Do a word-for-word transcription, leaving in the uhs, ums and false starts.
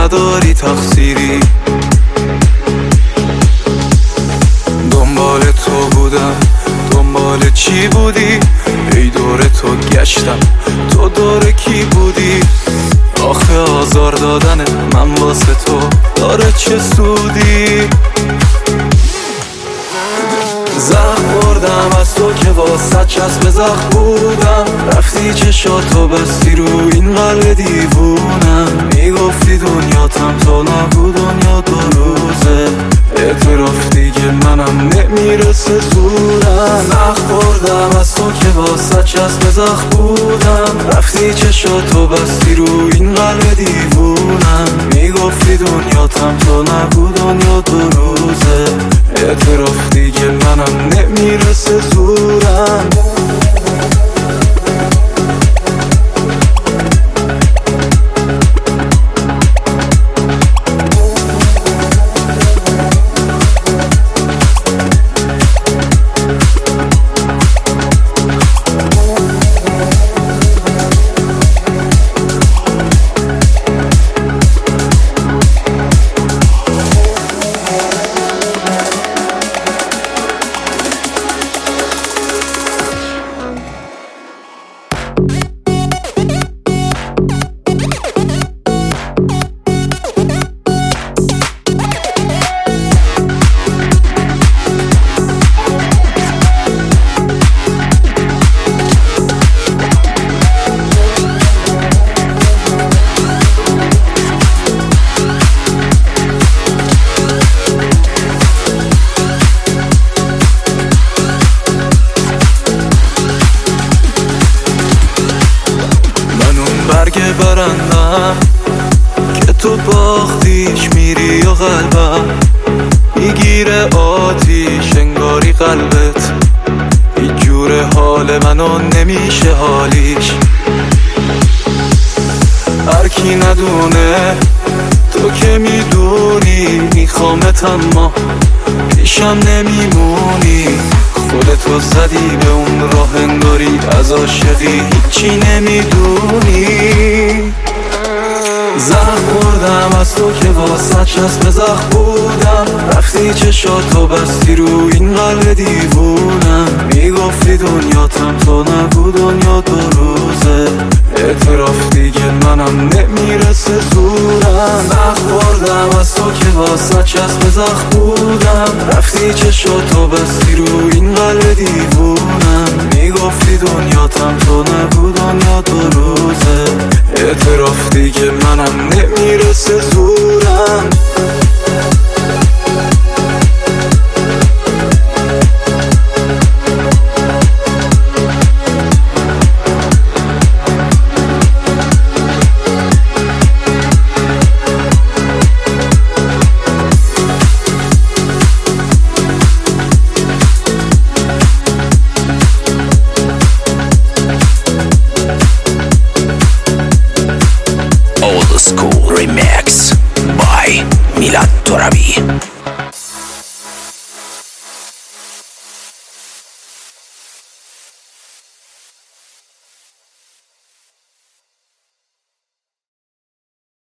نداری تقصیری. دنبال تو بودم، دنبال چی بودی؟ ای دور تو گشتم، تو دور کی بودی؟ آخه آزار دادن من واسه تو داره چه سودی؟ زخم خوردم از تو که واسه چسب زخم بودم، رفتی چشاتو بستی رو این قلب دیوونم. میگفتی دنیا تم تا نگو دنیا دو روزه، اعتراف دیگه منم نمیرسه زورم. زخم خوردم از تو که واسه چسب زخم بودم، رفتی چشاتو بستی رو این قلب دیوونم. میگفتی دنیا تم تا نگو دنیا دو روزه، اعتراف دیگه منم نمیرسه زورم. برگ برندم که تو باختیش، میری و قلبم میگیره آتیش، انگاری قلبت هیچ جور حال منو نمیشه حالیش. هر کی ندونه تو که میدونی، میخوامت اما پیشم نمیمونی. خودتو زدی به اون راه انگاری از عاشقی هیچی نمیدونی. زخم خوردم از تو که واسه چسب زخم بودم، رفتی چشاتو بستی رو این قلب دیوونم. میگفتی دنیا تم تا نگو دنیا دو روزه، اعتراف دیگه منم نمیرسه زورم. زخم خوردم از تو که واسه چسب زخم بودم، رفتی چشاتو بستی رو این قلب دیوونم. میگفتی دنیا تم تا نگو دنیا دو روزه، اعتراف دیگه منم نمیرسه زورم. Old School Remix by Milad Torabi.